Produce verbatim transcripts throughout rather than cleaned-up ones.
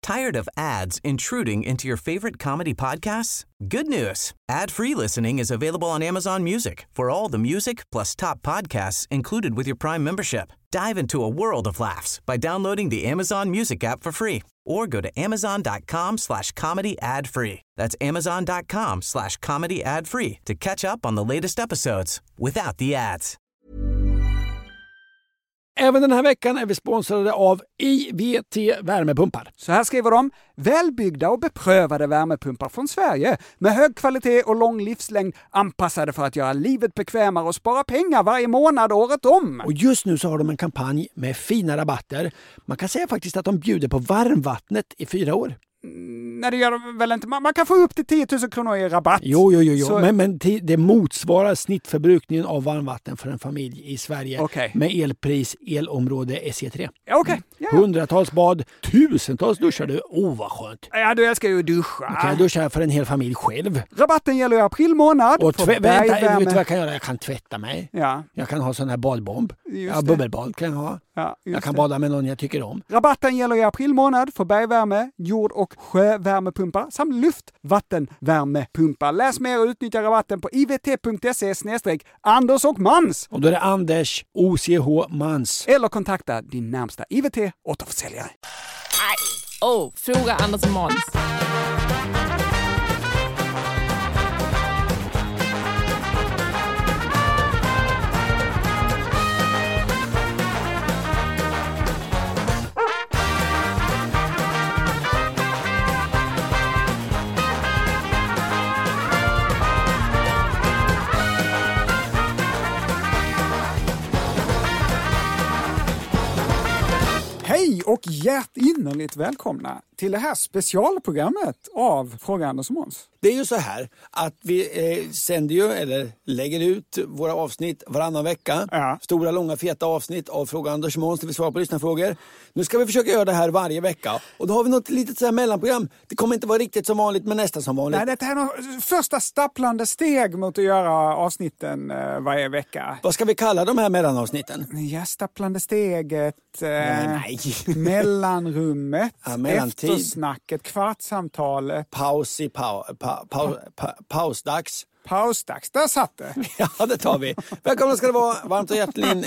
Tired of ads intruding into your favorite comedy podcasts? Good news. Ad-free listening is available on Amazon Music for all the music plus top podcasts included with your Prime membership. Dive into a world of laughs by downloading the Amazon Music app for free or go to amazon.com slash comedy ad free. That's amazon.com slash comedy ad free to catch up on the latest episodes without the ads. Även den här veckan är vi sponsrade av I V T värmepumpar. Så här skriver de: välbyggda och beprövade värmepumpar från Sverige med hög kvalitet och lång livslängd, anpassade för att göra livet bekvämare och spara pengar varje månad året om. Och just nu så har de en kampanj med fina rabatter. Man kan säga faktiskt att de bjuder på varmvattnet i fyra år. Nej, det gör de väl inte. Man kan få upp till tio tusen kronor i rabatt. Jo, jo, jo. jo. Så... Men, men det motsvarar snittförbrukningen av varmvatten för en familj i Sverige. Okay. Med elpris, elområde S E tre. Okej. Okay. Ja. Hundratals bad, tusentals duschar du. Åh, oh, vad skönt. Ja, du älskar ju duscha. Man kan duscha för en hel familj själv. Rabatten gäller i april månad. Och tve- vänta, vet du vad jag kan göra? Jag kan tvätta mig. Ja. Jag kan ha sån här badbomb. Just ja, det. bubbelbad kan jag ha. Ja, jag kan det. bada med någon jag tycker om. Rabatten gäller i april månad för bergvärme, jord- och sjövärmepumpar samt luftvattenvärmepumpar. Läs mer och utnyttja rabatten på ivt.se snedstreck Anders och Mans. Och då är det Anders O C H Mans. Eller kontakta din närmsta I V T återförsäljare. Oh, fråga Anders och Mans. Hej och hjärtinnerligt välkomna till det här specialprogrammet av Fråga Anders och Måns. Det är ju så här att vi eh, sänder ju, eller lägger ut våra avsnitt varannan vecka. Ja. Stora, långa, feta avsnitt av Fråga Anders och Måns där vi svarar på lyssnarfrågor. Nu ska vi försöka göra det här varje vecka. Och då har vi något litet så här mellanprogram. Det kommer inte vara riktigt som vanligt, men nästan som vanligt. Nej, det här är något första stapplande steg mot att göra avsnitten eh, varje vecka. Vad ska vi kalla de här mellanavsnitten? Ja, stapplande steget, eh, nej, nej. mellanrummet, Ja, mellantid. eftersnacket, kvartssamtalet. Paus i pau, pa, pa, pa, pausdags. Pausdags, där satt det. Ja, det tar vi. Välkomna ska det vara. Varmt och hjärtligt.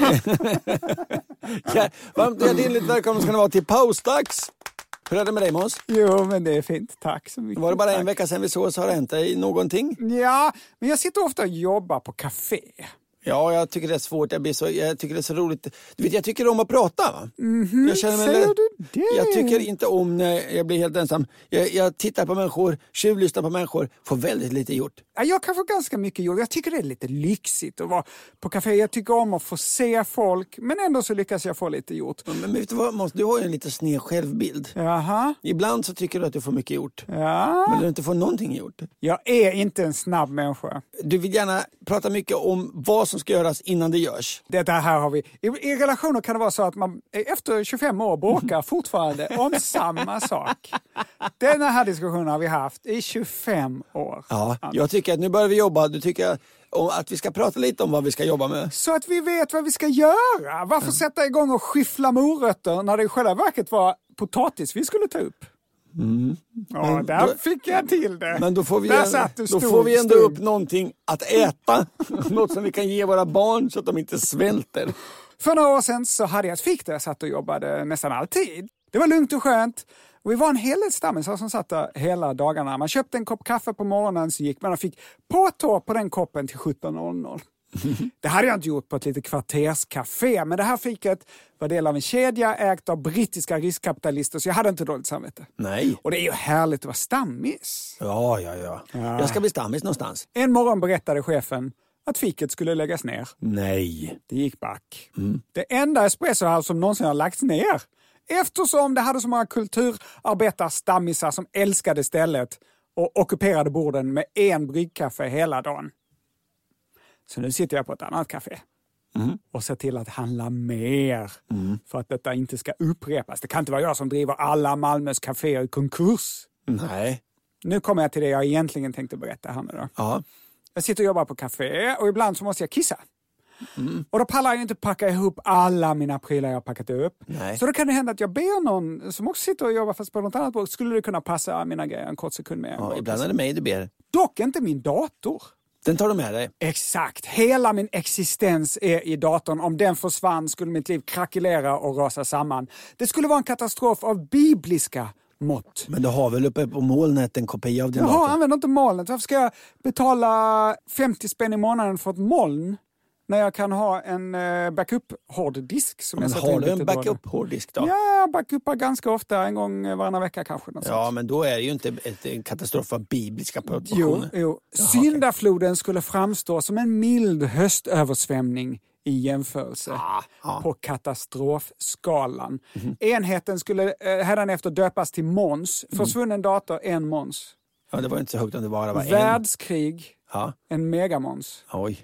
ja, varmt och hjärtligt välkomna ska det vara till pausdags. Hur är det med dig, Måns? Jo, men det är fint. Tack så mycket. Var det bara Tack. en vecka sedan vi såg så har det hänt dig någonting? Ja, men jag sitter ofta och jobbar på café. Ja, jag tycker det är svårt. Jag, blir så, jag tycker det är så roligt. Du vet, jag tycker om att prata, va? Mm-hmm. Jag känner mig Säger lä- du det? Jag tycker inte om när jag blir helt ensam. Jag, jag tittar på människor, tjuvlyssnar på människor, får väldigt lite gjort. Ja, jag kan få ganska mycket gjort. Jag tycker det är lite lyxigt att vara på café. Jag tycker om att få se folk, men ändå så lyckas jag få lite gjort. Men, men vet du vad, Måns? Du har ju en lite sned självbild. Jaha. Ibland så tycker du att du får mycket gjort. Ja. Men du inte får någonting gjort. Jag är inte en snabb människa. Du vill gärna prata mycket om vad som ska göras innan det görs. Det här har vi. I, I relationer kan det vara så att man efter tjugofem år bråkar fortfarande om samma sak. Den här diskussionen har vi haft i tjugofem år. Ja, jag tycker att nu börjar vi jobba. Du tycker att vi ska prata lite om vad vi ska jobba med. Så att vi vet vad vi ska göra. Varför ja. sätta igång och skyffla morötter när det i själva verket var potatis vi skulle ta upp? Mm. Ja, men där då, fick jag till det. Men då får vi, där en, satt du då stor, får vi ändå stor. upp någonting att äta. Något som vi kan ge våra barn så att de inte svälter. För några år sedan så hade jag ett fik där jag satt och jobbade nästan alltid. Det var lugnt och skönt. Och vi var en hel del stammisar som satt där hela dagarna. Man köpte en kopp kaffe på morgonen så gick man och fick på tå på den koppen till sjutton noll noll. Det hade jag inte gjort på ett litet kvarterscafé, men det här fiket var del av en kedja ägt av brittiska riskkapitalister, så jag hade inte dåligt samvete. Nej. Och det är ju härligt att vara stammis. Ja, ja, ja. ja. Jag ska bli stammis någonstans. En morgon berättade chefen att fiket skulle läggas ner. Nej. Det gick back. Mm. Det enda espresso här som någonsin har lagts ner. Eftersom det hade så många kulturarbetarstammisar som älskade stället och ockuperade borden med en bryggkaffe hela dagen. Så nu sitter jag på ett annat café mm. och ser till att handla mer mm. för att detta inte ska upprepas. Det kan inte vara jag som driver alla Malmös kaféer i konkurs. Nej. Nu kommer jag till det jag egentligen tänkte berätta här nu då. Ja. Jag sitter och jobbar på café och ibland så måste jag kissa. Mm. Och då pallar jag inte packa ihop alla mina prylar jag har packat upp. Nej. Så då kan det hända att jag ber någon som också sitter och jobbar fast på något annat bord. Skulle det kunna passa mina grejer en kort sekund med? Ja, ibland är det mig du ber. Dock inte min dator. Den tar du med dig. Exakt. Hela min existens är i datorn. Om den försvann skulle mitt liv krackelera och rasa samman. Det skulle vara en katastrof av bibliska mått. Men du har väl uppe på molnet en kopia av din Jaha, dator? jag använder inte molnet. Varför ska jag betala femtio spänn i månaden för ett moln när jag kan ha en uh, backup-hårddisk? Som Men jag har du en backup-hårddisk då? Ja, jag backupar ganska ofta, en gång varannan vecka kanske. Något Ja, sånt. men då är det ju inte ett, en katastrof av bibliska proportioner. Jo, jo. Jaha, Syndafloden skulle framstå som en mild höstöversvämning i jämförelse Ah, ah. på katastrofskalan. Mm. Enheten skulle eh, hädanefter döpas till Måns. Försvunnen dator, en Måns. Ja, det var inte så högt om det bara var en. Världskrig, Ja. en megamåns. Oj.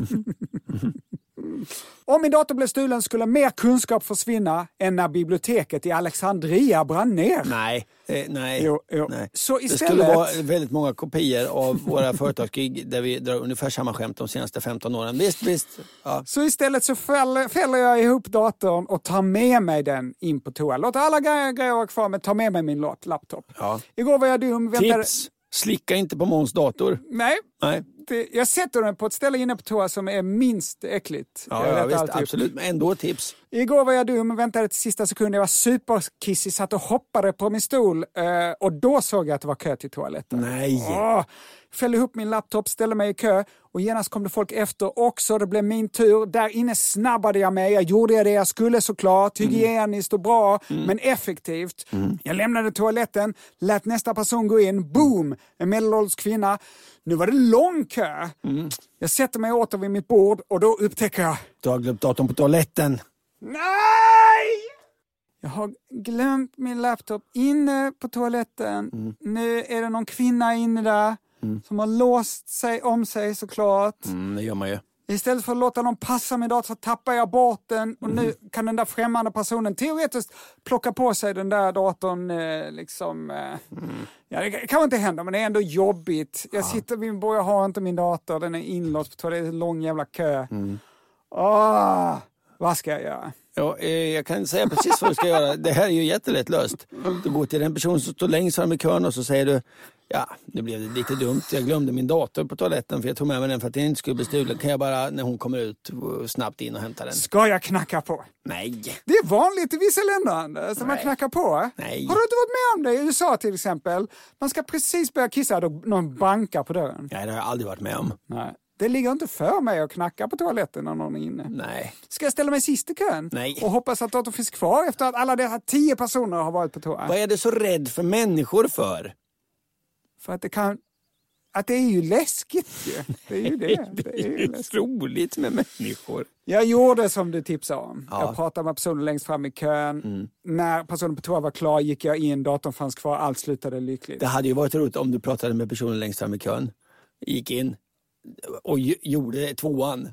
Om min dator blev stulen skulle mer kunskap försvinna än när biblioteket i Alexandria brann ner. Nej, eh, nej. Jo, jo. nej. Så Det istället... skulle vara väldigt många kopior av våra företagskrig där vi drar ungefär samma skämt de senaste femton åren. Visst, visst. Ja. Så istället så fäller, fäller jag ihop datorn och tar med mig den in på toa. Låt alla grejer, grejer vara kvar men ta med mig min lott, laptop. Ja. Igår var jag dum. Väntade... Tips! Slicka inte på Måns dator. Nej, Nej. det, jag sätter den på ett ställe inne på toa som är minst äckligt. Ja, Jag ja vet visst, alltid. absolut. Men ändå tips. Igår var jag dum, väntade till sista sekunden. Jag var superkissig, satt och hoppade på min stol. Eh, och då såg jag att det var kö till toaletten. Nej. Åh, fällde ihop min laptop, ställde mig i kö. Och genast kom det folk efter också. Det blev min tur. Där inne snabbade jag mig. Jag gjorde det jag skulle såklart. Hygieniskt och bra, mm. men effektivt. Mm. Jag lämnade toaletten, lät nästa person gå in. Boom! En medelålders kvinna. Nu var det lång kö. Mm. Jag sätter mig åter vid mitt bord och då upptäcker jag... Du har glömt datorn på toaletten. Nej! Jag har glömt min laptop inne på toaletten. Mm. Nu är det någon kvinna inne där mm. som har låst sig om sig såklart. Mm, det gör man ju. Istället för att låta någon passa min dator så tappar jag bort den. Och mm. nu kan den där främmande personen teoretiskt plocka på sig den där datorn. Eh, liksom, eh, mm. ja, det kan inte hända, men det är ändå jobbigt. Jag sitter vid min bord, jag har inte min dator. Den är inlåst på det är en lång jävla kö. Mm. Åh, vad ska jag göra? Ja, eh, jag kan säga precis vad du ska göra. Det här är ju jättelätt löst. Du går till den person som står längst fram i kön och så säger du ja, nu blev det lite dumt. Jag glömde min dator på toaletten för jag tog med mig den för att den inte skulle bli stulen. Kan jag bara när hon kommer ut snabbt in och hämta den? Ska jag knacka på? Nej. Det är vanligt i vissa länder som man knackar på. Nej. Har du inte varit med om det i U S A till exempel? Man ska precis börja kissa då någon bankar på dörren. Nej, det har jag aldrig varit med om. Nej. Det ligger inte för mig att knacka på toaletten när någon är inne. Nej. Ska jag ställa mig sist i kön? Nej. Och hoppas att datorn finns kvar efter att alla dessa tio personer har varit på toa? Vad är du så rädd för människor för? För att det kan... Att det är ju läskigt ju. Det är ju det. Det är ju det är roligt med människor. Jag gjorde som du tipsade om. Ja. Jag pratade med personen längst fram i kön. Mm. När personen på toa var klar gick jag in, datorn fanns kvar, allt slutade lyckligt. Det hade ju varit roligt om du pratade med personen längst fram i kön. Gick in och gjorde tvåan.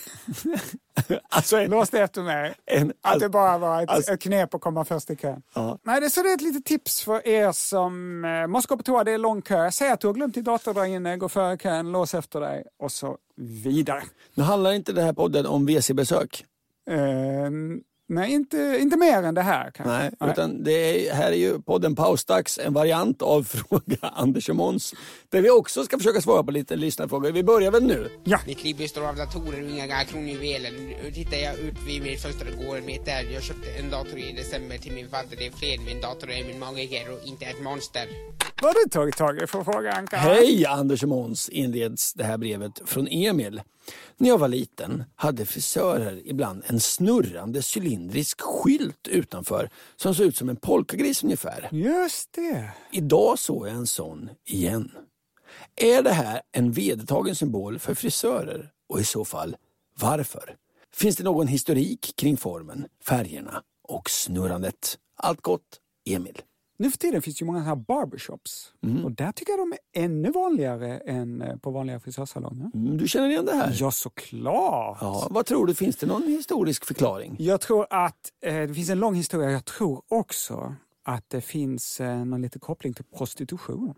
Alltså en, låste efter mig. En, att det bara var ett, alltså, ett knep att komma först i kön. Ja. Nej, det är så det är ett litet tips för er som eh, måste gå på toa, det är lång kö. Säg att du har glömt din dator där inne, gå före kön, lås efter dig och så vidare. Nu handlar inte det här podden om W C-besök. Eh, nej, inte, inte mer än det här kanske. Nej, Nej. utan det är, här är ju podden Pausdags, en variant av Fråga Anders och Måns. Där vi också ska försöka svara på lite lyssnarfrågor. Vi börjar väl nu? Ja. Mitt liv består av datorer och inga kronjuveler. Nu tittar jag ut vid mitt fönster och går med där. Jag köpte en dator i december till min fader. Det är fler. Min dator är min magiker och inte ett monster. Vad har du tagit tag i för fråga, Anka? Hej Anders och Måns, inleds det här brevet från Emil. När jag var liten hade frisörer ibland en snurrande cylindrisk skylt utanför som såg ut som en polkagris ungefär. Just det. Idag såg jag en sån igen. Är det här en vedertagen symbol för frisörer? Och i så fall, varför? Finns det någon historik kring formen, färgerna och snurrandet? Allt gott, Emil. Nu för tiden finns ju många här barbershops. Mm. Och där tycker jag de är ännu vanligare än på vanliga frisörsalonger. Mm, du känner igen det här? Ja, såklart. Ja, vad tror du? Finns det någon historisk förklaring? Jag tror att eh, det finns en lång historia. Jag tror också att det finns eh, någon liten koppling till prostitution.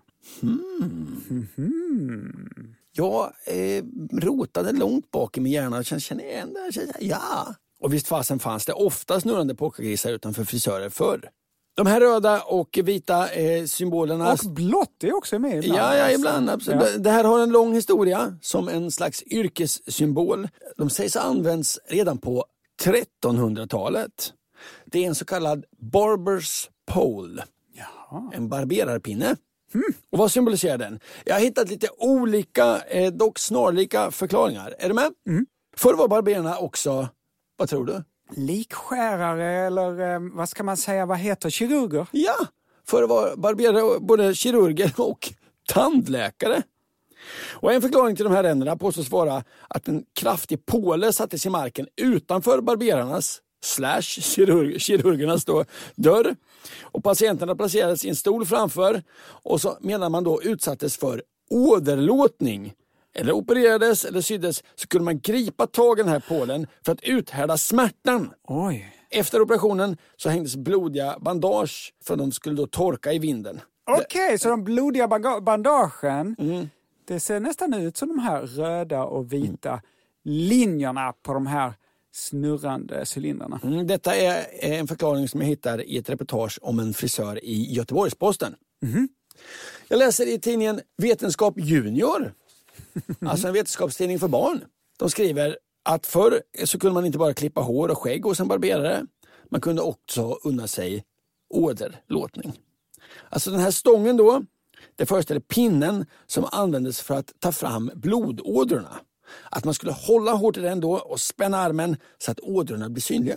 Mm. Mm. Jag eh, rotade långt bak i min hjärna och känner igen det. Ja. Och visst fasen fanns det ofta snurrande polkagrisar utanför frisörer förr. De här röda och vita eh, symbolerna... Och blått är också med ibland. Ja, ja ibland. Absolut. Ja. Det här har en lång historia som en slags yrkessymbol. De sägs ha använts redan på trettonhundratalet. Det är en så kallad barber's pole. Jaha. En barberarpinne. Mm. Och vad symboliserar den? Jag har hittat lite olika, eh, dock snarlika förklaringar. Är du med? Mm. Förr var barberarna också, vad tror du? Likskärare eller eh, vad ska man säga, vad heter kirurger? Ja, förr var barberare både kirurger och tandläkare. Och en förklaring till de här ränderna påstås vara att en kraftig påle sattes i marken utanför barberarnas slash kirurg, kirurgernas då, dörr. Och patienterna placerades i en stol framför och så menar man då utsattes för åderlåtning. Eller opererades eller syddes så kunde man gripa tag i den här pålen för att uthärda smärtan. Oj. Efter operationen så hängdes blodiga bandage för att de skulle då torka i vinden. Okej, okay, så de blodiga baga- bandagen, mm. det ser nästan ut som de här röda och vita mm. linjerna på de här snurrande cylindrarna. Mm, detta är en förklaring som jag hittar i ett reportage om en frisör i Göteborgs-Posten. Mm. Jag läser i tidningen Vetenskap Junior, alltså en vetenskapstidning för barn. De skriver att förr så kunde man inte bara klippa hår och skägg hos en barberare. Man kunde också unna sig åderlåtning. Alltså den här stången då, det föreställer pinnen som användes för att ta fram blodådrorna. Att man skulle hålla hårt i den då och spänna armen så att ådrorna blir synliga.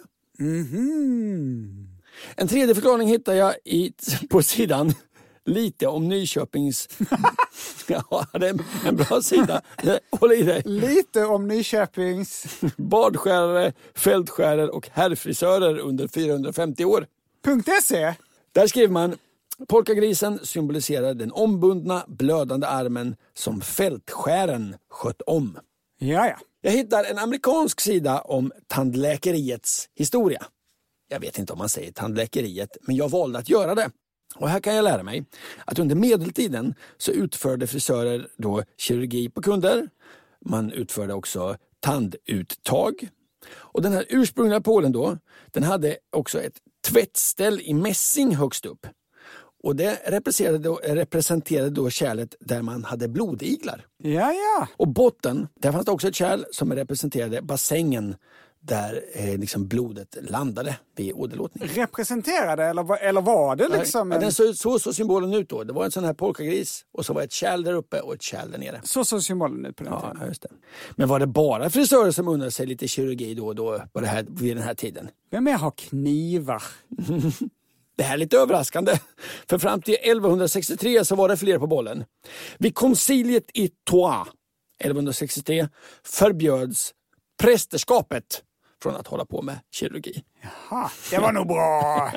Mm-hmm. En tredje förklaring hittar jag i, på sidan lite om Nyköpings... ja, det är en bra sida. Håll i dig. Lite om Nyköpings... badskärare, fältskärare och herrfrisörer under fyrahundrafemtio år. .se. Där skriver man: polkagrisen symboliserar den ombundna, blödande armen som fältskären skött om. Ja, ja. Jag hittar en amerikansk sida om tandläkeriets historia. Jag vet inte om man säger tandläkeriet, men jag valde att göra det. Och här kan jag lära mig att under medeltiden så utförde frisörer då kirurgi på kunder. Man utförde också tanduttag. Och den här ursprungliga pålen då, den hade också ett tvättställ i mässing högst upp. Och det representerade då, representerade då kärlet där man hade blodiglar. Ja, ja. Och botten, där fanns det också ett kärl som representerade bassängen där eh, liksom blodet landade vid åderlåtning. Representerade eller, eller var det liksom? Ja, en... den så, så så symbolen ut då. Det var en sån här polkagris och så var ett kärl där uppe och ett kärl där nere. Så så symbolen ut på den ja, tiden. Ja, just det. Men var det bara frisörer som undrade sig lite kirurgi då och då på det här, vid den här tiden? Vem är har knivar? Det här är lite överraskande, för fram till elvahundrasextiotre så var det fler på bollen. Vid konciliet i Troyes elvahundrasextiotre förbjöds prästerskapet från att hålla på med kirurgi. Jaha, det var nog bra.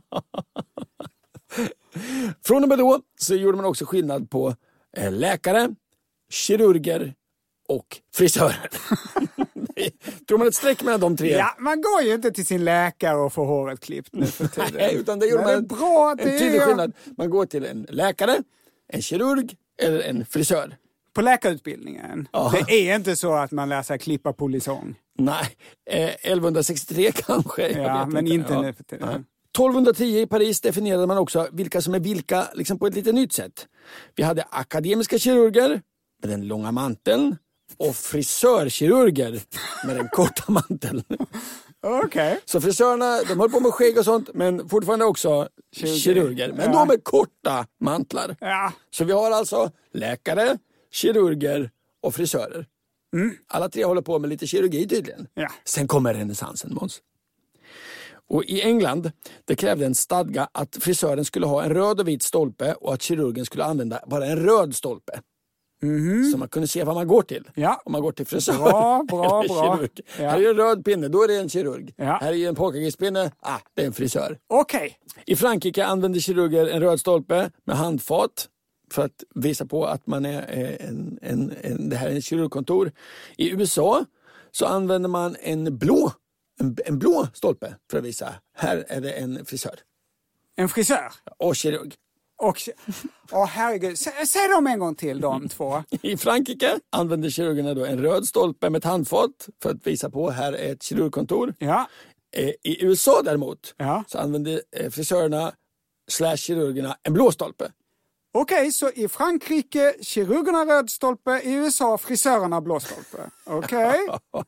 Från och med då så gjorde man också skillnad på läkare, kirurger och frisörer. Tror man ett streck mellan de tre? Ja, man går ju inte till sin läkare och får håret klippt nu för tiden. Nej, utan det gjorde man det är bra att en det tydlig är... skillnad. Man går till en läkare, en kirurg eller en frisör. På läkarutbildningen? Ja. Det är inte så att man lär sig klippa polisong. Nej, eh, elvahundrasextiotre kanske. Ja, men inte, inte ja. nu för tiden. Ja. tolvhundratio i Paris definierade man också vilka som är vilka liksom på ett lite nytt sätt. Vi hade akademiska kirurger med den långa manteln och frisörkirurger med den korta manteln. Okej. Okay. Så frisörerna, de höll på med skägg och sånt, men fortfarande också kirurger. kirurger men ja. Då med korta mantlar. Ja. Så vi har alltså läkare, kirurger och frisörer. Mm. Alla tre håller på med lite kirurgi tydligen. Ja. Sen kommer renässansen, Måns. Och i England, det krävde en stadga att frisören skulle ha en röd och vit stolpe och att kirurgen skulle använda bara en röd stolpe. Mm-hmm. Så man kunde se vad man går till. Ja. Om man går till frisör bra, bra, eller bra. kirurg. Ja. Här är en röd pinne, då är det en kirurg. Ja. Här är en polkagrispinne, ah, det är en frisör. Okej. Okay. I Frankrike använde kirurger en röd stolpe med handfat för att visa på att man är en, en, en, det här är en kirurgkontor. I U S A så använder man en blå, en, en blå stolpe för att visa, här är det en frisör. En frisör. Och kirurg. Och, åh herregud, säg, säg dem en gång till, de två. I Frankrike använder kirurgerna då en röd stolpe med ett handfat för att visa på här är ett kirurgkontor. Ja. I U S A däremot Ja. så använder frisörerna slash kirurgerna en blå stolpe. Okej, okay, så i Frankrike kirurgerna röd stolpe, i U S A frisörerna blå stolpe. Okej. Okay.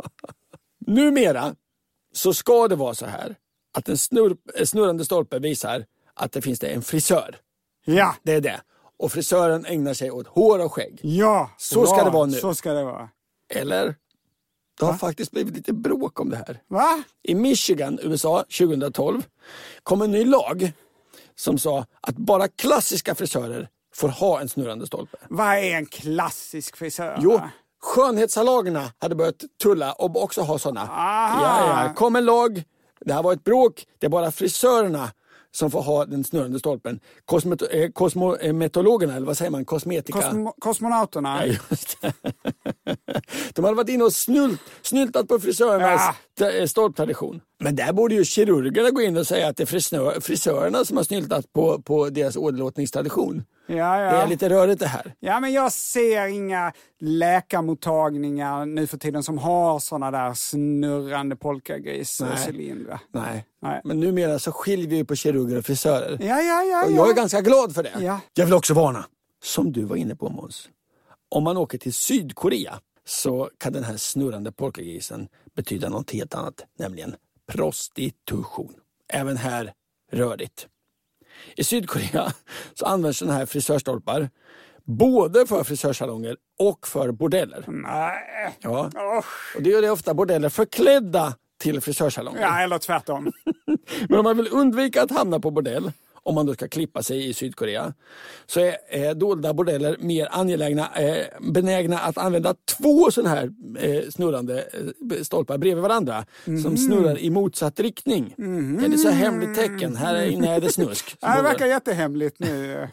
Numera så ska det vara så här att en snurr, snurrande stolpe visar att det finns det en frisör. Ja. Det är det. Och frisören ägnar sig åt hår och skägg. Ja. Så ska ja, det vara nu. Så ska det vara. Eller? Det har Va? faktiskt blivit lite bråk om det här. Va? I Michigan, U S A, tjugohundratolv kom en ny lag som sa att bara klassiska frisörer får ha en snurrande stolpe. Vad är en klassisk frisör? Jo, skönhetssalogerna hade börjat tulla och också ha sådana. Ja, ja. Kom en lag, det här var ett bråk, det är bara frisörerna som får ha den snurrande stolpen. Kosmet- eh, kosmetologerna, eller vad säger man, kosmetika? Kosmo- kosmonauterna. Ja, just det. De hade varit inne och snult, snyltat på frisörernas ja. stolptradition. Men där borde ju kirurgerna gå in och säga att det är frisör, frisörerna som har snyltat på, på deras åderlåtningstradition. Ja, ja. Det är lite rörigt det här. Ja, men jag ser inga läkarmottagningar nu för tiden som har såna där snurrande polkagris-cylindrar. Nej. Nej. Men numera så skiljer vi på kirurger och frisörer. Ja, ja, ja. Och ja. jag är ganska glad för det. Ja. Jag vill också varna, som du var inne på, Måns. Om man åker till Sydkorea så kan den här snurrande polkagrisen betyda något helt annat, nämligen prostitution. Även här rörigt. I Sydkorea så används sådana här frisörstolpar både för frisörsalonger och för bordeller. Nej. Ja. Och det gör det ofta bordeller förklädda till frisörsalonger. Ja, eller tvärtom. Men om man vill undvika att hamna på bordell, om man då ska klippa sig i Sydkorea, så är eh, dolda bordeller mer angelägna, eh, benägna att använda två sådana här eh, snurrande eh, stolpar bredvid varandra mm. som snurrar i motsatt riktning. Mm. Det är så hemligt tecken. Här inne är det snusk. Ja, det verkar jättehemligt nu.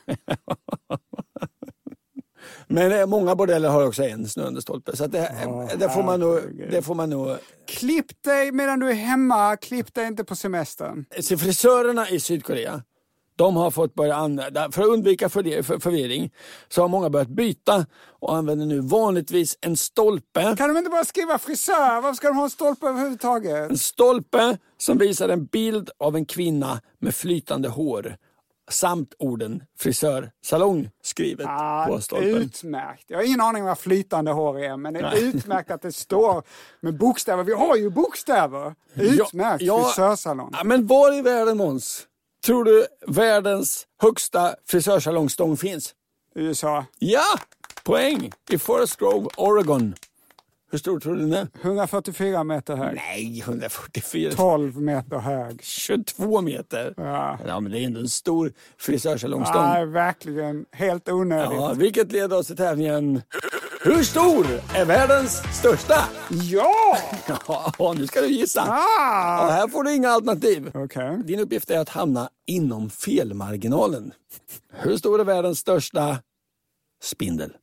Men eh, många bordeller har också en snurrande stolpe. Så att det, oh, det, får man nog, det får man nog... Klipp dig medan du är hemma. Klipp dig inte på semestern. Så frisörerna i Sydkorea, de har fått börja använda, för att undvika förvirring, så har många börjat byta och använder nu vanligtvis en stolpe. Kan de inte bara skriva frisör? Varför ska de ha en stolpe överhuvudtaget? En stolpe som visar en bild av en kvinna med flytande hår samt orden frisörsalong skrivet ah, på stolpen. Utmärkt. Jag har ingen aning vad flytande hår är, men det är Nej. utmärkt att det står med bokstäver. Vi har ju bokstäver. Utmärkt, ja, ja, frisörsalong. Ja, men var i världen, Måns, tror du världens högsta frisörsalongstång finns? U S A. Ja, poäng. I Forest Grove, Oregon. Hur stor tror du den är? hundrafyrtiofyra meter hög. Nej, hundrafyrtiofyra. tolv meter hög. tjugotvå meter. Ja. Ja, men det är ändå en stor frisörsalongstång. Ja, verkligen. Helt onödigt. Ja, vilket leder oss till tävlingen. Hur stor är världens största? Ja! Ja, nu ska du gissa. Ah! Ja, här får du inga alternativ. Okay. Din uppgift är att hamna inom felmarginalen. Hur stor är världens största spindel?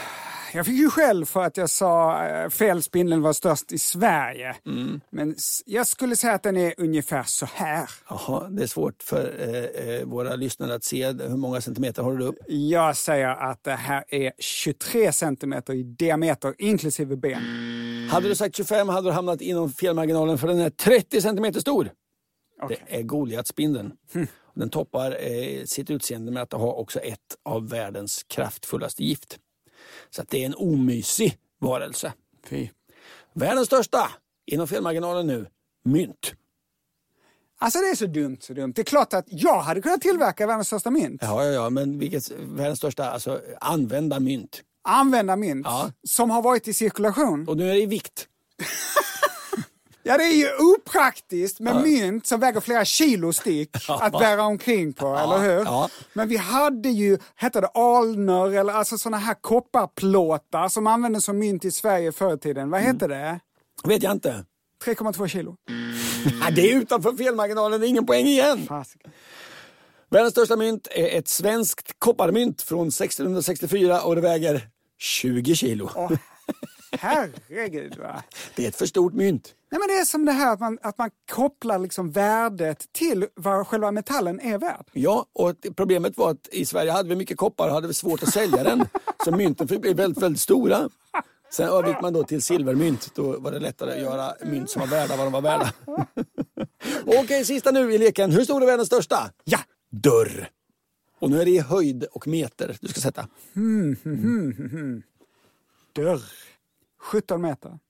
Jag fick ju själv för att jag sa äh, felspindeln var störst i Sverige. Mm. Men jag skulle säga att den är ungefär så här. Jaha, det är svårt för eh, våra lyssnare att se. Hur många centimeter har du upp? Jag säger att det här är tjugotre centimeter i diameter, inklusive ben. Mm. Hade du sagt tjugofem hade du hamnat inom felmarginalen, för den är trettio centimeter stor. Okay. Det är Goliatspindeln. Mm. Den toppar eh, sitt utseende med att ha också ett av världens kraftfullaste gift. Så att det är en omysig varelse. Fy. Världens största, inom felmarginalen nu, mynt. Alltså det är så dumt, så dumt. Det är klart att jag hade kunnat tillverka världens största mynt. Ja, ja, ja, men vilket världens största, alltså använda mynt. Använda mynt, ja. Som har varit i cirkulation. Och nu är det i vikt. Ja, det är ju opraktiskt med ja. mynt som väger flera kilo stick ja. att bära omkring på, ja. eller hur? Ja. Men vi hade ju, hette det alner, eller alltså såna här kopparplåtar som användes som mynt i Sverige förr i tiden. Vad hette mm. det? Vet jag inte. tre komma två kilo. Ja, det är utanför felmarginalen, det är ingen poäng igen. Fasiken. Världens största mynt är ett svenskt kopparmynt från sextonhundrasextiofyra och det väger tjugo kilo. Oh. Herregud, va? Det är ett för stort mynt. Nej, men det är som det här att man, att man kopplar liksom värdet till vad själva metallen är värd. Ja, och problemet var att i Sverige hade vi mycket koppar och hade vi svårt att sälja den. Så mynten blev väldigt, väldigt stora. Sen övergick man då till silvermynt. Då var det lättare att göra mynt som var värda vad de var värda. Okej, sista nu i leken. Hur stor är världens största? Ja! Dörr. Och nu är det i höjd och meter du ska sätta. Mm, mm, mm, mm. Dörr. sjutton meter.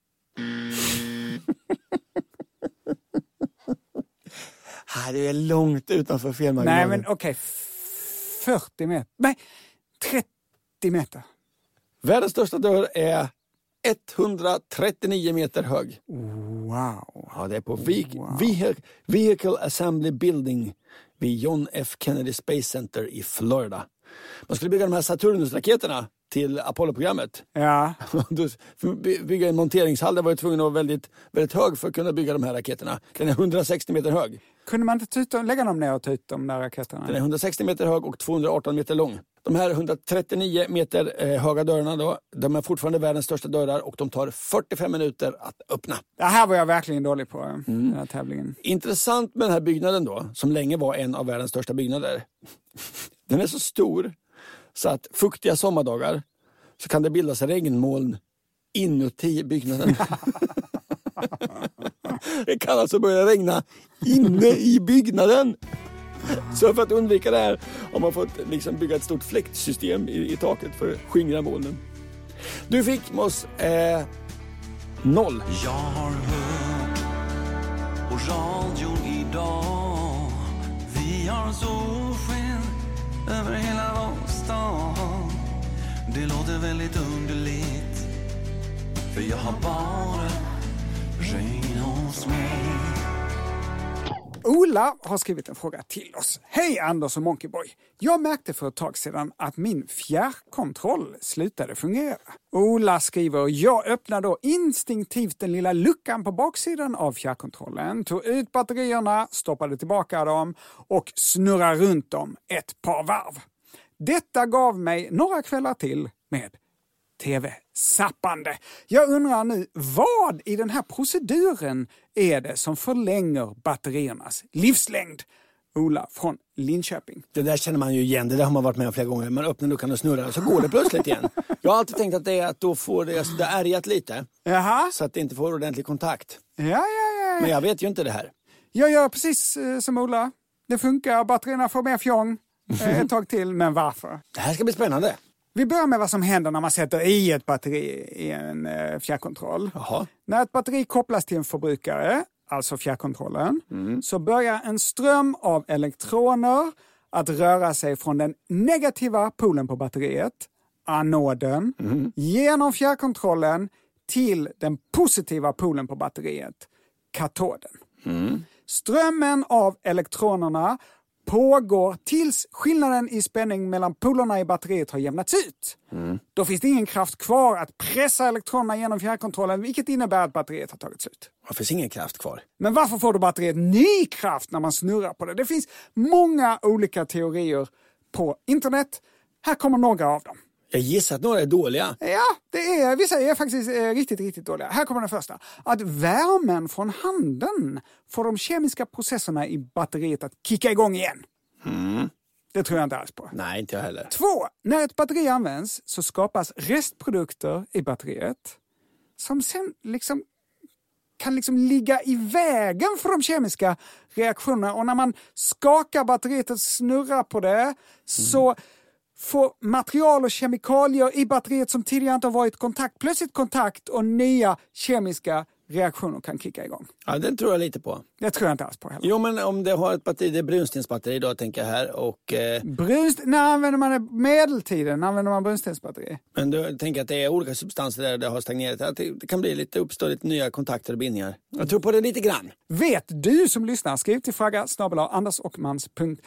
Ah, det är långt utanför felmarginalen. Nej, men okej. Okay. fyrtio meter. Nej, trettio meter. Världens största dörr är etthundratrettionio meter hög. Wow. Ja, det är på v- wow. Vehicle, Vehicle Assembly Building vid John F. Kennedy Space Center i Florida. Man skulle bygga de här Saturnus-raketerna till Apollo-programmet. Ja. För att bygga en monteringshall, där var jag tvungen att vara väldigt, väldigt hög för att kunna bygga de här raketerna. Den är hundrasextio meter hög. Kunde man inte tuta, lägga dem ner och ta ut de där raketerna? Den är hundrasextio meter hög och tvåhundraarton meter lång. De här hundratrettionio meter eh, höga dörrarna då, de är fortfarande världens största dörrar och de tar fyrtiofem minuter att öppna. Det här var jag verkligen dålig på, mm. den här tävlingen. Intressant med den här byggnaden då, som länge var en av världens största byggnader. Den är så stor så att fuktiga sommardagar så kan det bildas regnmoln inuti byggnaden. Det kan alltså börja regna inne i byggnaden. Så för att undvika det här har man fått liksom bygga ett stort fläktsystem i, i taket för att skingra molnen. Du fick med oss eh, noll. Jag har hört på radion idag, vi har solsken över hela vår stad. Det låter väldigt underligt, för jag har bara regn hos mig. Ola har skrivit en fråga till oss. Hej Anders och Monkeyboy. Jag märkte för ett tag sedan att min fjärrkontroll slutade fungera. Ola skriver, jag öppnade då instinktivt den lilla luckan på baksidan av fjärrkontrollen, tog ut batterierna, stoppade tillbaka dem och snurrade runt dem ett par varv. Detta gav mig några kvällar till med tv-sappande. Jag undrar nu, vad i den här proceduren är det som förlänger batteriernas livslängd? Ola från Linköping. Det där känner man ju igen, det där har man varit med om flera gånger. Man öppnar luckan och snurrar så går det plötsligt igen. Jag har alltid tänkt att det är att då får det, alltså, det ärgat lite. Jaha. Så att det inte får ordentlig kontakt. Ja, ja, ja. Men jag vet ju inte det här. Jag gör precis eh, som Ola. Det funkar, batterierna får mer fjong eh, ett tag till, men varför? Det här ska bli spännande. Vi börjar med vad som händer när man sätter i ett batteri i en eh, fjärrkontroll. Jaha. När ett batteri kopplas till en förbrukare, alltså fjärrkontrollen, mm. så börjar en ström av elektroner att röra sig från den negativa polen på batteriet, anoden, mm. genom fjärrkontrollen till den positiva polen på batteriet, katoden. Mm. Strömmen av elektronerna pågår tills skillnaden i spänning mellan polerna i batteriet har jämnats ut. Mm. Då finns det ingen kraft kvar att pressa elektronerna genom fjärrkontrollen, vilket innebär att batteriet har tagit slut. Det finns ingen kraft kvar. Men varför får då batteriet ny kraft när man snurrar på det? Det finns många olika teorier på internet. Här kommer några av dem. Jag gissar att några är dåliga. Ja, det är, vissa är faktiskt eh, riktigt, riktigt dåliga. Här kommer den första. Att värmen från handen får de kemiska processerna i batteriet att kicka igång igen. Mm. Det tror jag inte alls på. Nej, inte jag heller. Två. När ett batteri används så skapas restprodukter i batteriet som sen liksom kan liksom ligga i vägen för de kemiska reaktionerna. Och när man skakar batteriet och snurrar på det mm. så får material och kemikalier i batteriet som tidigare inte har varit i kontakt plötsligt kontakt och nya kemiska reaktioner kan kicka igång. Ja, den tror jag lite på. Det tror jag inte alls på heller. Jo, men om det har ett batteri, det är brunstensbatteri då, tänker jag här. Och, eh... Brunst, när använder man det medeltiden? När använder man brunstensbatteri? Men du tänker att det är olika substanser där det har stagnerat. Att det kan bli lite, uppstå lite nya kontakter och bindningar. Jag tror på det lite grann. Vet du som lyssnar, skriv till fråga snabel-a andersochmans punkt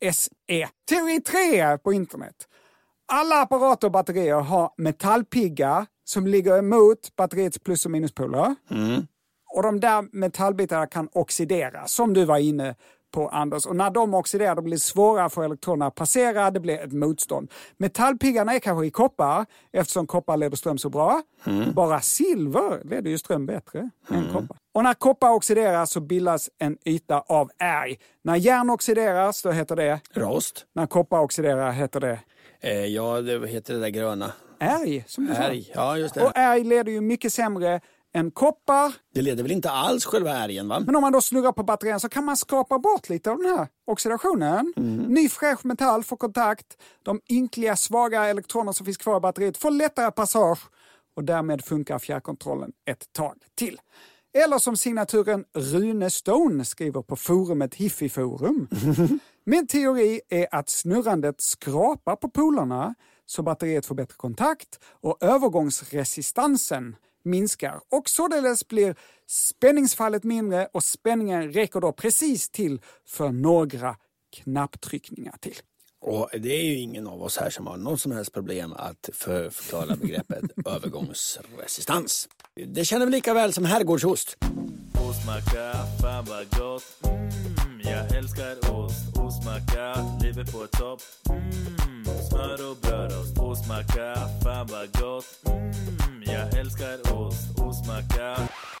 se. Teori tre på internet. Alla apparater och batterier har metallpiggar som ligger emot batteriets plus- och minuspoler. Mm. Och de där metallbitarna kan oxidera, som du var inne på, Anders. Och när de oxiderar, då blir det svårare för elektronerna att passera. Det blir ett motstånd. Metallpiggarna är kanske i koppar, eftersom koppar leder ström så bra. Mm. Bara silver leder ju ström bättre mm. än koppar. Och när koppar oxideras så bildas en yta av ärg. När järn oxideras, då heter det... rost. När koppar oxiderar heter det... Eh, ja, det heter det där gröna. Ärg, som du ärg. sa. Ja, just det. Och ärg leder ju mycket sämre än koppar. Det leder väl inte alls själva ärgen, va? Men om man då snurrar på batterien så kan man skapa bort lite av den här oxidationen. Mm. Ny fräsch metall får kontakt. De ynkliga svaga elektroner som finns kvar i batteriet får lättare passage. Och därmed funkar fjärrkontrollen ett tag till. Eller som signaturen Rune Stone skriver på forumet Hiffi-forum. Min teori är att snurrandet skrapar på polerna så batteriet får bättre kontakt och övergångsresistansen minskar. Och således blir spänningsfallet mindre och spänningen räcker då precis till för några knapptryckningar till. Och det är ju ingen av oss här som har något som helst problem att för, förklara begreppet övergångsresistans. Det känner vi lika väl som herrgårdsost. Ostmacka, fan vad gott. Mm, jag älskar ost. Ostmacka, livet på topp. Mm, smör och brödost. Ostmacka, fan vad gott. Mm, jag älskar ost. Ostmacka.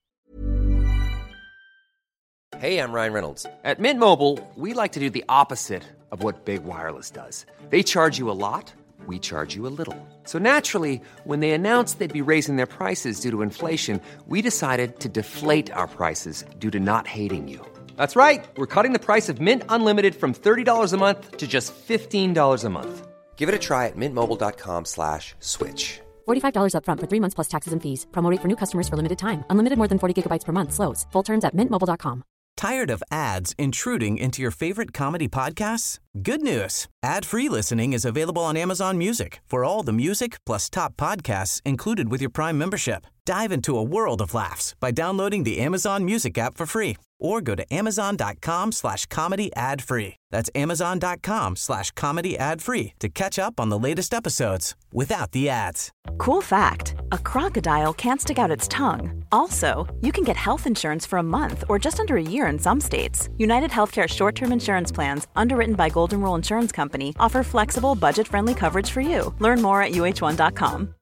Hey, I'm Ryan Reynolds. At Mint Mobile, we like to do the opposite of what Big Wireless does. They charge you a lot, we charge you a little. So naturally, when they announced they'd be raising their prices due to inflation, we decided to deflate our prices due to not hating you. That's right. We're cutting the price of Mint Unlimited from thirty dollars a month to just fifteen dollars a month. Give it a try at mintmobile.com slash switch. forty-five dollars up front for three months plus taxes and fees. Promo rate for new customers for limited time. Unlimited more than forty gigabytes per month. Slows full terms at mint mobile dot com. Tired of ads intruding into your favorite comedy podcasts? Good news. Ad-free listening is available on Amazon Music for all the music plus top podcasts included with your Prime membership. Dive into a world of laughs by downloading the Amazon Music app for free or go to amazon.com slash comedy ad free. That's amazon.com slash comedy ad free to catch up on the latest episodes without the ads. Cool fact, a crocodile can't stick out its tongue. Also, you can get health insurance for a month or just under a year in some states. United Healthcare short-term insurance plans, underwritten by Golden Rule Insurance Company, offer flexible, budget-friendly coverage for you. Learn more at u h one dot com.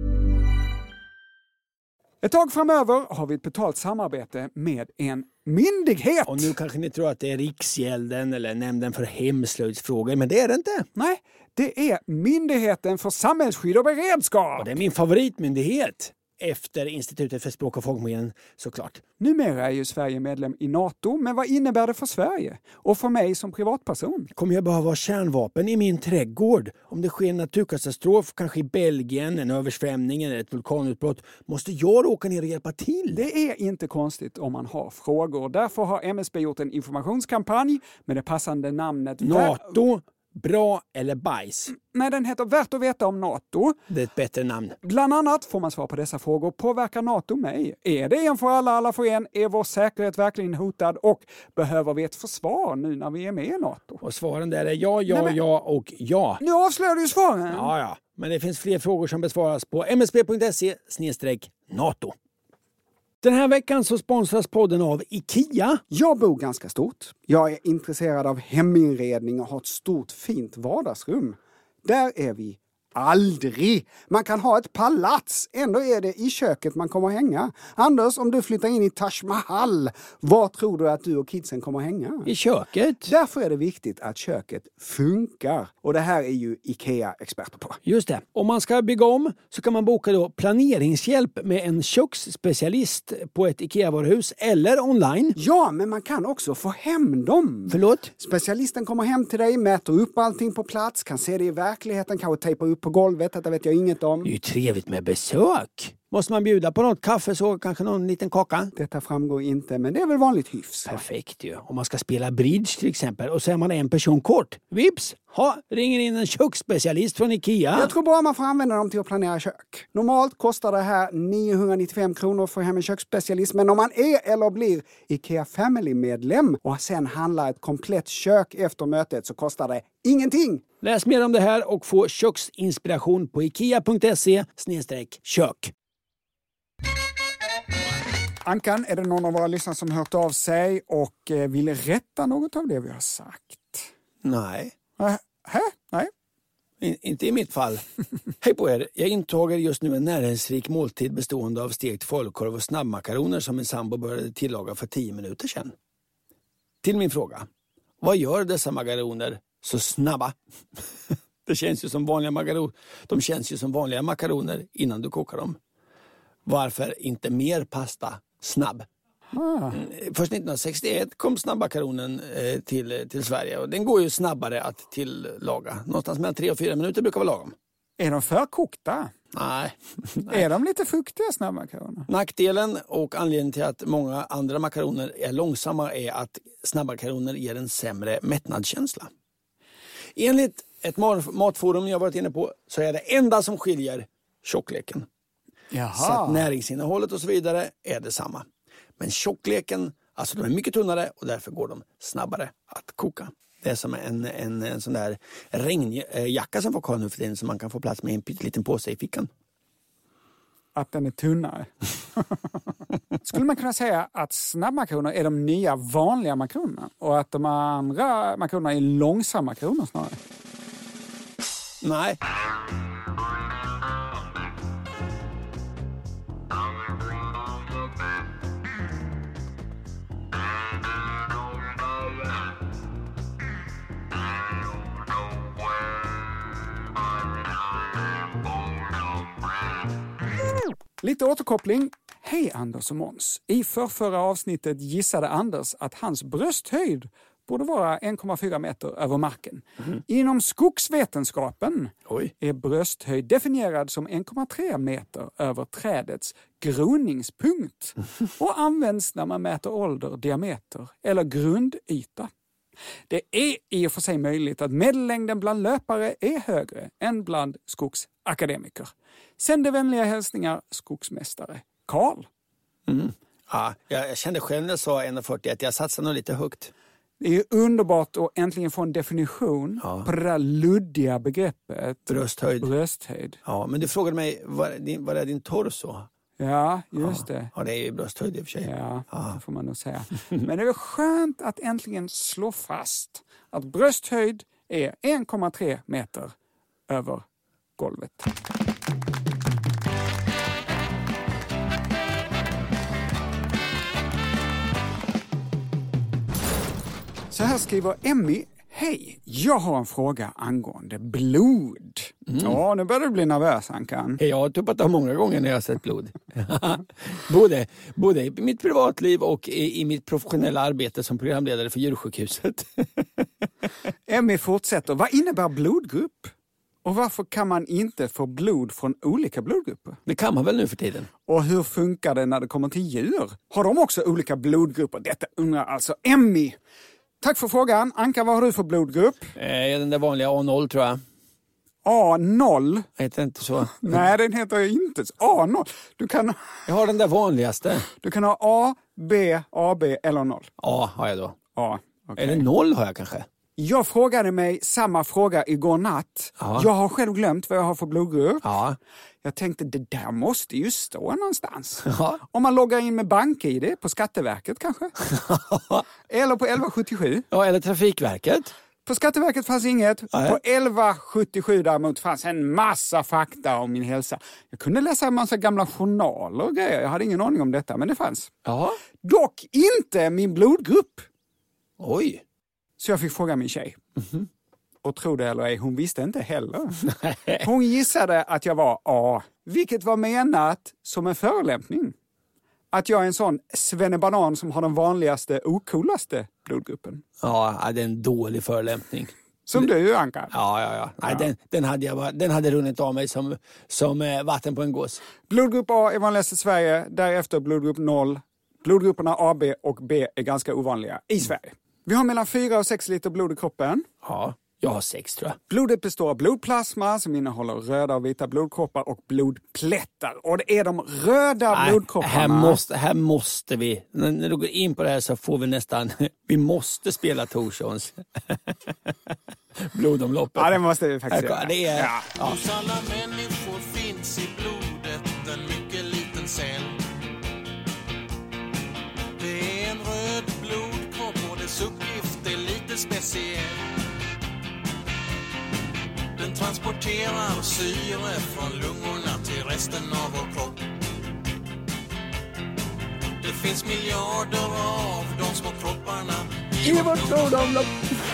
Ett tag framöver har vi ett betalt samarbete med en myndighet. Och nu kanske ni tror att det är Riksgälden eller Nämnden för hemslöjdsfrågor, men det är det inte. Nej, det är Myndigheten för samhällsskydd och beredskap. Och det är min favoritmyndighet. Efter Institutet för språk och folkminnen, såklart. Numera är ju Sverige medlem i NATO, men vad innebär det för Sverige? Och för mig som privatperson? Kommer jag behöva kärnvapen i min trädgård? Om det sker en naturkatastrof, kanske i Belgien, en översvämning eller ett vulkanutbrott, måste jag åka ner och hjälpa till? Det är inte konstigt om man har frågor. Därför har M S B gjort en informationskampanj med det passande namnet NATO. Bra eller bajs? Nej, den heter Värt att veta om NATO. Det är ett bättre namn. Bland annat får man svar på dessa frågor. Påverkar NATO mig? Är det en för alla, alla för en? Är vår säkerhet verkligen hotad? Och behöver vi ett försvar nu när vi är med i NATO? Och svaren där är ja, ja, Nej, men... ja och ja. Nu avslöjar du ju svaren. Ja, ja. Men det finns fler frågor som besvaras på msb.se snedstreck NATO. Den här veckan så sponsras podden av IKEA. Jag bor ganska stort. Jag är intresserad av heminredning och har ett stort fint vardagsrum. Där är vi aldrig. Man kan ha ett palats. Ändå är det i köket man kommer att hänga. Anders, om du flyttar in i Taj Mahal, var tror du att du och kidsen kommer att hänga? I köket. Därför är det viktigt att köket funkar. Och det här är ju IKEA-experter på. Just det. Om man ska bygga om så kan man boka då planeringshjälp med en köksspecialist på ett IKEA-varuhus eller online. Ja, men man kan också få hem dem. Förlåt? Specialisten kommer hem till dig, mäter upp allting på plats, kan se det i verkligheten, kanske tejpa upp på golvet, detta vet jag inget om. Det är ju trevligt med besök. Måste man bjuda på något kaffe så kanske någon liten kaka? Detta framgår inte, men det är väl vanligt hyfs. Perfekt ju. Om man ska spela bridge till exempel och så är man en person kort. Vips! Ha, ringer in en köksspecialist från IKEA. Jag tror bara man får använda dem till att planera kök. Normalt kostar det här niohundranittiofem kronor för hem en köksspecialist. Men om man är eller blir IKEA Family-medlem och sen handlar ett komplett kök efter mötet så kostar det ingenting. Läs mer om det här och få köksinspiration på ikea.se snedstreck kök. Ankan, är det någon av våra lyssnare som hört av sig och eh, vill rätta något av det vi har sagt? Nej. Äh, hä? Nej. In, inte i mitt fall. Hej på er. Jag intager just nu en näringsrik måltid bestående av stekt falukorv och snabbmakaroner som min sambo började tillaga för tio minuter sedan. Till min fråga. Vad gör dessa makaroner så snabba? Det känns ju som vanliga makaroner. De känns ju som vanliga makaroner innan du kokar dem. Varför inte mer pasta snabb? Ah. Först nittonhundrasextioett kom snabbmakaronen eh, till, till Sverige och den går ju snabbare att tillaga. Någonstans mellan tre och fyra minuter brukar vara lagom. Är de förkokta? Nej. Nej. Är de lite fuktiga snabbmakaroner? Nackdelen och anledningen till att många andra makaroner är långsamma är att snabbmakaroner ger en sämre mättnadskänsla. Enligt ett matforum jag varit inne på så är det enda som skiljer tjockleken. Jaha. Så att näringsinnehållet och så vidare är detsamma. Men tjockleken, alltså de är mycket tunnare och därför går de snabbare att koka. Det är som en, en, en sån där regnjacka som folk har nu för tiden som man kan få plats med en pytteliten påse i fickan. Att den är tunnare. Skulle man kunna säga att snabbmakaroner är de nya vanliga makaronerna och att de andra makaronerna är långsamma makaroner snarare? Nej. Lite återkoppling. Hej Anders och Måns. I förrförra avsnittet gissade Anders att hans brösthöjd borde vara en komma fyra meter över marken. Mm. Inom skogsvetenskapen Oj. är brösthöjd definierad som en komma tre meter över trädets groningspunkt och används när man mäter ålder, diameter eller grundyta. Det är i och för sig möjligt att medellängden bland löpare är högre än bland skogsakademiker. Sänder vänliga hälsningar, skogsmästare Karl. Mm. Ja, jag kände själv när jag sa en komma fyrtioett, jag satsar nog lite högt. Det är underbart att äntligen få en definition ja. på det där luddiga begreppet. Brösthöjd. Brösthöjd. Ja, men du frågade mig, vad är din, vad är din torso? Ja, just ja. det. Ja, det är ju brösthöjd i och för sig. Ja, ja, det får man nog säga. Men det är skönt att äntligen slå fast att brösthöjd är en komma tre meter över golvet. Så här skriver Emmy. Hej, jag har en fråga angående blod. Mm. Ja, nu börjar du bli nervös, Ankan. Jag har tuppat av många gånger när jag har sett blod. både, både i mitt privatliv och i, i mitt professionella arbete som programledare för djursjukhuset. Emmy fortsätter. Vad innebär blodgrupp? Och varför kan man inte få blod från olika blodgrupper? Det kan man väl nu för tiden. Och hur funkar det när det kommer till djur? Har de också olika blodgrupper? Detta undrar alltså Emmy. Tack för frågan. Anka, vad har du för blodgrupp? Eh, den där vanliga A noll tror jag. A noll? Heter inte så? Nej, den heter inte så. A noll. Du kan... Jag har den där vanligaste. Du kan ha A, B, A B eller noll. A har jag då. A, okay. Eller noll har jag kanske. Jag frågade mig samma fråga igår natt. Ja. Jag har själv glömt vad jag har för blodgrupp. Ja. Jag tänkte, det där måste ju stå någonstans. Ja. Om man loggar in med bank-I D på Skatteverket kanske. Eller på elva sjuttiosju. Ja, eller Trafikverket. På Skatteverket fanns inget. Ja. På elva sjuttiosju däremot fanns en massa fakta om min hälsa. Jag kunde läsa en massa gamla journaler och grejer. Jag hade ingen aning om detta, men det fanns. Ja. Dock inte min blodgrupp. Oj. Så jag fick fråga min tjej. Mm-hmm. Och tro det eller ej, hon visste inte heller. Hon gissade att jag var A. Vilket var menat som en förolämpning. Att jag är en sån svennebanan som har den vanligaste, ocoolaste blodgruppen. Ja, det är en dålig förolämpning. Som du, Anka. Ja, ja, ja. Nej, ja. Den, den, hade jag, den hade runnit av mig som, som eh, vatten på en gås. Blodgrupp A är vanligast i Sverige. Därefter blodgrupp noll. Blodgrupperna A, B och B är ganska ovanliga i Sverige. Vi har mellan fyra och sex liter blod i kroppen. Ja, jag har sex tror jag. Blodet består av blodplasma som innehåller röda och vita blodkroppar och blodplättar. Och det är de röda Nej, blodkropparna. Här måste, här måste vi, när, när du går in på det här så får vi nästan, vi måste spela Torssons blodomloppet. Ja, det måste vi faktiskt göra. Det är, ja. Ja. Hos alla människor finns i blodet en mycket liten cell. speciell. Den transporterar syre från lungorna till resten av vår kropp. Det finns miljarder av de små kropparna i vårt blodomlopp.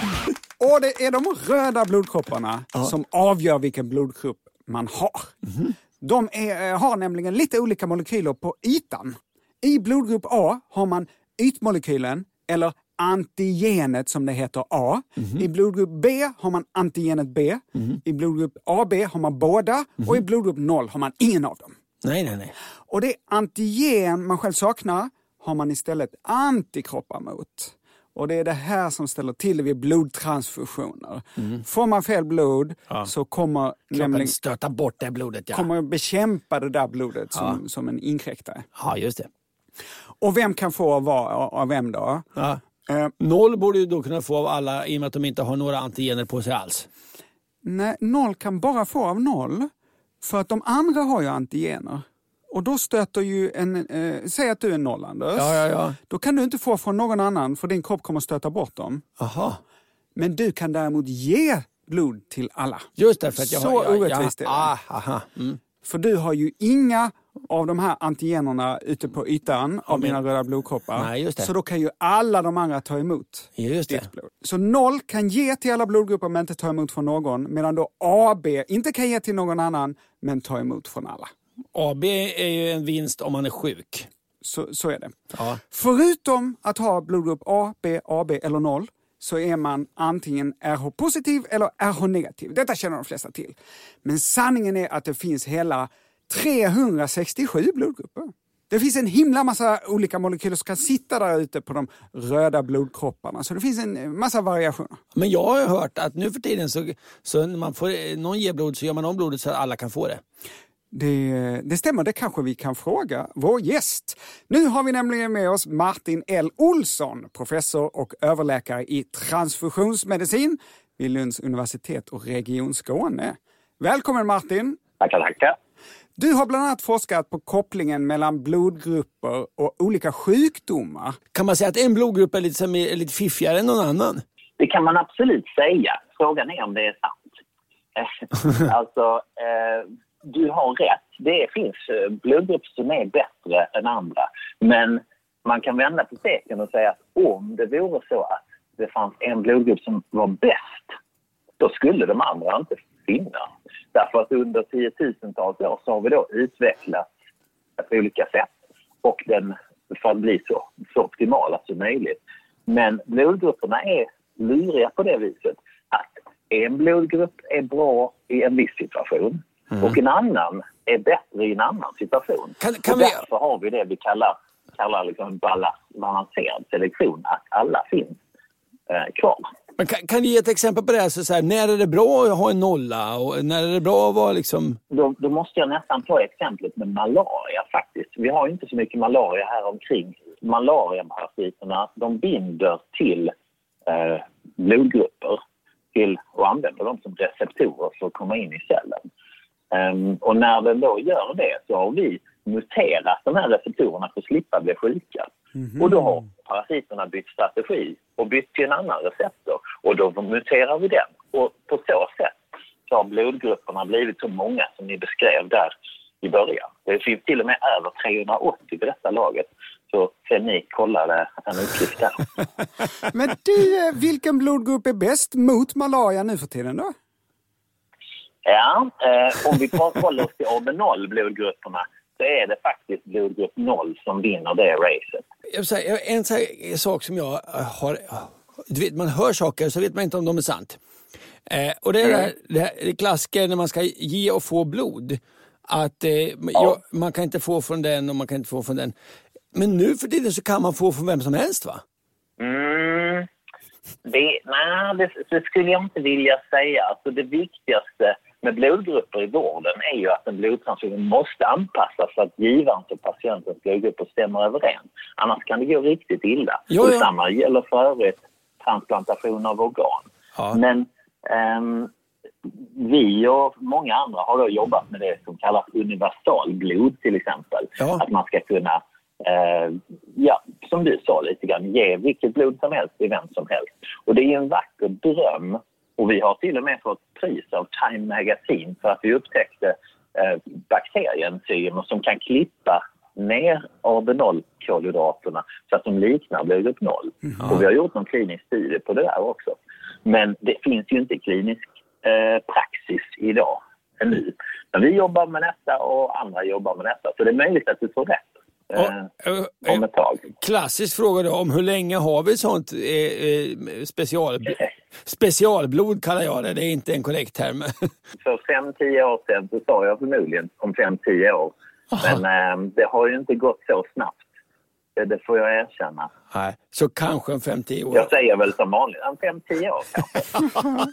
Och det är de röda blodkropparna ja. som avgör vilken blodgrupp man har. Mm-hmm. De är, har nämligen lite olika molekyler på ytan. I blodgrupp A har man ytmolekylen, eller antigenet som det heter A. Mm-hmm. I blodgrupp B har man antigenet B. Mm-hmm. I blodgrupp A B har man båda. Mm-hmm. Och i blodgrupp noll har man ingen av dem. Nej, nej, nej. Och det antigen man själv saknar har man istället antikroppar mot. Och det är det här som ställer till vid blodtransfusioner. Mm. Får man fel blod ja. så kommer nämligen stöta bort det blodet. Ja. Kommer bekämpa det där blodet som, ja. som en inkräktare. Ja, just det. Och vem kan få av, av vem då? Ja. Uh, noll borde ju då kunna få av alla i och med att de inte har några antigener på sig alls. Nej, noll kan bara få av noll. För att de andra har ju antigener. Och då stöter ju en... Eh, säg att du är noll, Anders. Ja, ja, ja. Då kan du inte få från någon annan för din kropp kommer stöta bort dem. Aha. Men du kan däremot ge blod till alla. Just därför att jag Så har... orättvist ja, är det. Aha. Mm. För du har ju inga av de här antigenerna ute på ytan av dina röda blodkroppar. Nej, just det. Så då kan ju alla de andra ta emot just ditt det. blod. Så noll kan ge till alla blodgrupper men inte ta emot från någon. Medan då A B inte kan ge till någon annan men ta emot från alla. A B är ju en vinst om man är sjuk. Så, så är det. Ja. Förutom att ha blodgrupp A, B, A B eller noll så är man antingen R H-positiv eller R H-negativ. Detta känner de flesta till. Men sanningen är att det finns hela trehundrasextiosju blodgrupper. Det finns en himla massa olika molekyler som kan sitta där ute på de röda blodkropparna. Så det finns en massa variationer. Men jag har hört att nu för tiden så, så när man får, någon ger blod så gör man om blodet så att alla kan få det. Det, det stämmer, det kanske vi kan fråga vår gäst. Nu har vi nämligen med oss Martin L. Olsson, professor och överläkare i transfusionsmedicin vid Lunds universitet och Region Skåne. Välkommen Martin! Tackar, tackar! Du har bland annat forskat på kopplingen mellan blodgrupper och olika sjukdomar. Kan man säga att en blodgrupp är lite, är lite fiffigare än någon annan? Det kan man absolut säga. Frågan är om det är sant. alltså... Eh... Du har rätt. Det finns blodgrupper som är bättre än andra. Men man kan vända på steken och säga att om det vore så att det fanns en blodgrupp som var bäst, då skulle de andra inte finnas. Därför att under tiotusentals år så har vi då utvecklat på olika sätt. Och den för att bli så, så optimala som möjligt. Men blodgrupperna är luriga på det viset att en blodgrupp är bra i en viss situation. Mm. Och en annan är bättre i en annan situation. Kan, kan och därför vi... har vi det vi kallar, kallar liksom balanserad selektion. Att alla finns eh, kvar. Men kan, kan du ge ett exempel på det här? Så, så här, när är det bra att ha en nolla? Och när är det bra att vara liksom... Då, då måste jag nästan ta exemplet med malaria faktiskt. Vi har ju inte så mycket malaria här omkring. Malariaparasiterna, de binder till eh, blodgrupper. Till och använder dem som receptorer för att komma in i cellen. Um, och när den då gör det så har vi muterat de här receptorerna för att slippa bli sjuka. Mm-hmm. Och då har parasiterna bytt strategi och bytt till en annan receptor. Och då muterar vi den. Och på så sätt så har blodgrupperna blivit så många som ni beskrev där i början. Det finns till och med över trehundraåttio på detta laget. Så sen ni kollade en uppgift där. Men du, vilken blodgrupp är bäst mot malaria nu för tiden då? Ja, eh, om vi håller oss till A B noll blodgrupperna så är det faktiskt blodgrupp noll som vinner det racet. Jag vill säga, en sån här sak som jag har, du vet, man hör saker så vet man inte om de är sant. Eh, och det är mm. det, här, det klassiska när man ska ge och få blod. Att eh, ja. jag, man kan inte få från den och man kan inte få från den. Men nu för tiden så kan man få från vem som helst, va? Mm. Det, nej, det, det skulle jag inte vilja säga. Alltså det viktigaste med blodgrupper i vården är ju att en blodtransfusion måste anpassas så att givarens och patientens blodgrupper stämmer överens. Annars kan det gå riktigt illa. Jo, och ja. Samma gäller för övrigt transplantation av organ. Ja. Men um, vi och många andra har då jobbat med det som kallas universalblod till exempel. Ja. Att man ska kunna Uh, ja, som du sa lite grann, ge vilket blod som helst i vem som helst. Och det är ju en vacker dröm. Och vi har till och med fått pris av Time Magazine för att vi upptäckte eh, bakterieenzymer som kan klippa ner A B noll-kolhydraterna så att de liknar blodgrupp noll. Mm. Och vi har gjort någon klinisk studie på det där också. Men det finns ju inte klinisk eh, praxis idag ännu. Men vi jobbar med detta och andra jobbar med detta. Så det är möjligt att du får rätt. Och, äh, om ett tag. Klassisk fråga då, om hur länge har vi sånt eh, special, specialblod kallar jag det, det är inte en korrekt term. För fem till tio år sedan så sa jag förmodligen om fem till tio år. Aha. Men eh, det har ju inte gått så snabbt. Det, det får jag erkänna. Nej, så kanske en fem till tio år. Jag säger väl som vanligt, en fem till tio år kanske.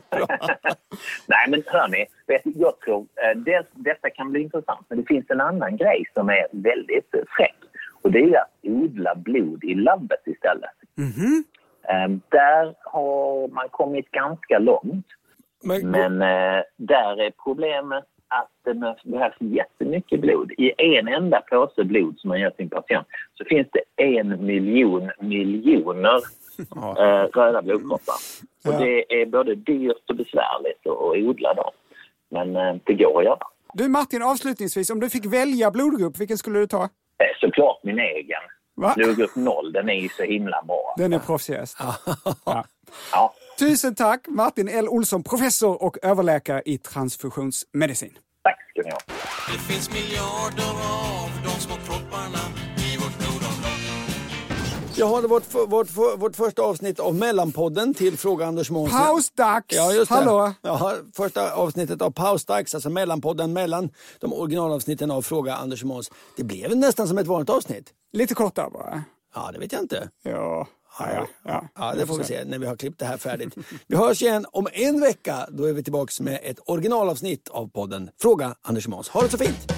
Nej men hörni, vet, jag tror eh, det, detta kan bli intressant. Men det finns en annan grej som är väldigt eh, fräck. Och det är att odla blod i labbet istället. Mm-hmm. Eh, där har man kommit ganska långt. Men, men eh, där är problemet att det behövs jättemycket blod. I en enda påse blod som man gör till en patient så finns det en miljon miljoner ja. eh, röda blodkroppar. Och ja. Det är både dyrt och besvärligt att odla dem. Men eh, det går att göra. Du Martin, avslutningsvis, om du fick välja blodgrupp, vilken skulle du ta? Eh, såklart min egen. Va? Blodgrupp noll, den är ju så himla bra. Den är proffsigast. ja. ja. Tusen tack Martin L. Olsson, professor och överläkare i transfusionsmedicin. Tack ska ni ha. Det finns miljarder av de små kropparna i vårt blodomlopp. Jag har vårt, vårt, vårt första avsnitt av Mellanpodden till Fråga Anders Månsson. Pausdags! Ja, just det. Hallå! Ja, första avsnittet av Pausdags, alltså Mellanpodden mellan de originalavsnitten av Fråga Anders Månsson. Det blev nästan som ett vanligt avsnitt. Lite kortare bara. Ja, det vet jag inte. Ja. Ja, ja, ja. ja, det får vi se när vi har klippt det här färdigt. Vi hörs igen om en vecka. Då är vi tillbaka med ett originalavsnitt av podden Fråga Anders Måns. Ha det så fint!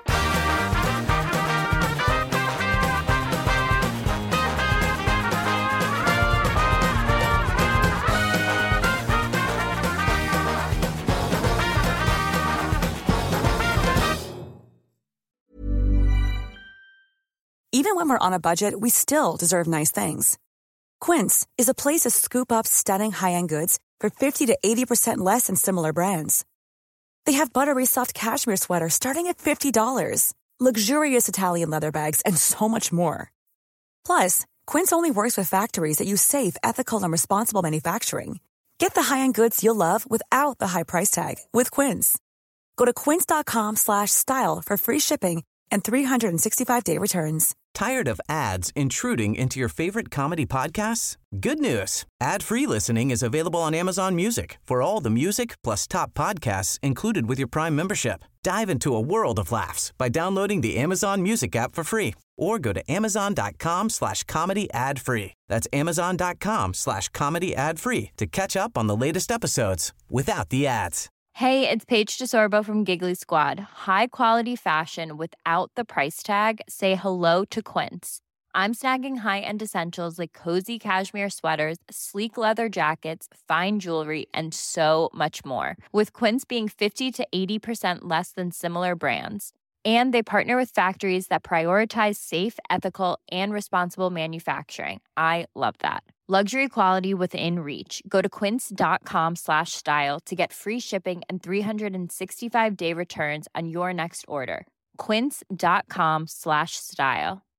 Even when we're on a budget, we still deserve nice things. Quince is a place to scoop up stunning high-end goods for fifty to eighty percent less than similar brands. They have buttery soft cashmere sweaters starting at fifty dollars, luxurious Italian leather bags, and so much more. Plus, Quince only works with factories that use safe, ethical, and responsible manufacturing. Get the high-end goods you'll love without the high price tag with Quince. Go to quince.com slash style for free shipping and three sixty-five day returns. Tired of ads intruding into your favorite comedy podcasts? Good news. Ad-free listening is available on Amazon Music for all the music plus top podcasts included with your Prime membership. Dive into a world of laughs by downloading the Amazon Music app for free or go to amazon.com slash comedy ad free. That's amazon.com slash comedy ad free to catch up on the latest episodes without the ads. Hey, it's Paige DeSorbo from Giggly Squad. High quality fashion without the price tag. Say hello to Quince. I'm snagging high-end essentials like cozy cashmere sweaters, sleek leather jackets, fine jewelry, and so much more. With Quince being fifty to eighty percent less than similar brands. And they partner with factories that prioritize safe, ethical, and responsible manufacturing. I love that. Luxury quality within reach. Go to quince.com slash style to get free shipping and three sixty-five day returns on your next order. Quince.com slash style.